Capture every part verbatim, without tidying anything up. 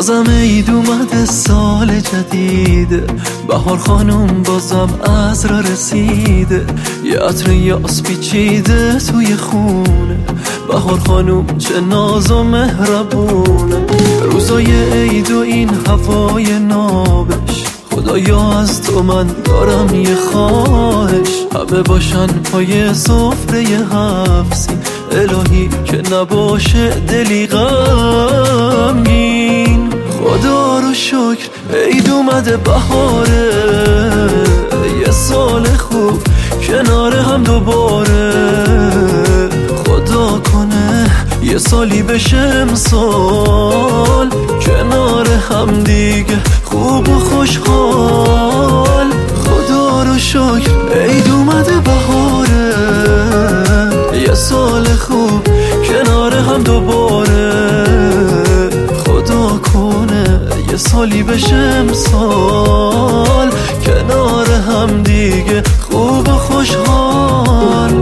بازم عید اومده، سال جدیده، بهار خانم بازم از را رسیده، یه عطر یاس پیچیده توی خونه، بهار خانم چه ناز و مهربونه. روزای عید و این هوای نابش، خدایا از تو من دارم یه خواهش، همه باشن پای سفره هفت، الهی که نباشه دلی غمگین. خدا رو شکر عید اومده، بهاره، یه سال خوب کنار هم دوباره، خدا کنه یه سالی بشه امسال کنار هم دیگه خوب و خوشحال. خدا رو شکر عید اومده، بهاره، یه سال خوب کنار هم دوباره، خدا کنه یه سالی بشه امسال کنار هم دیگه خوب و خوشحال.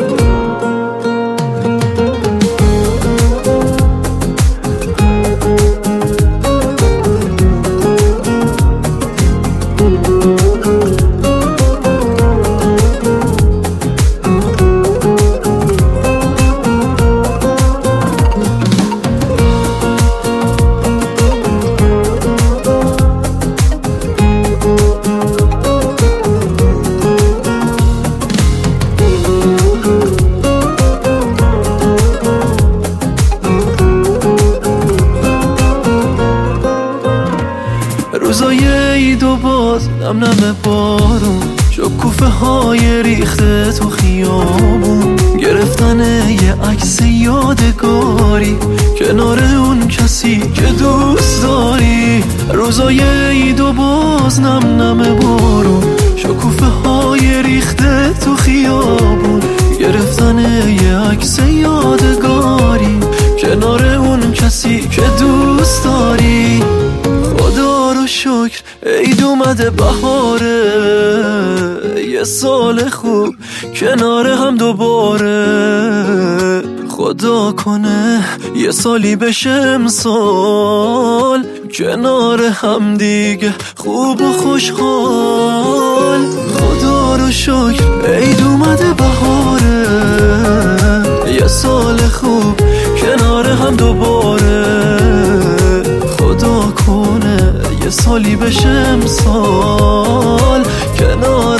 روزای عید و باز نم نم بارون، شکوفه های ریخته تو خیابون، گرفتن یه عکس یادگاری کنار اون کسی که دوست داری. روزای عید و باز نم نم بارون، شکوفه های ریخته تو خیابون، گرفتن یه عکس یادگاری کنار اون کسی که دوست داری. خدا رو شکر عید اومده، بهاره، یه سال خوب کنار هم دوباره، خدا کنه یه سالی بشه امسال کنار هم دیگه خوب و خوشحال. خدا رو شکر عید اومده، بهاره، یه سال خوب کنار هم دوباره، خدا کنه یه سالی بشه امسال کنار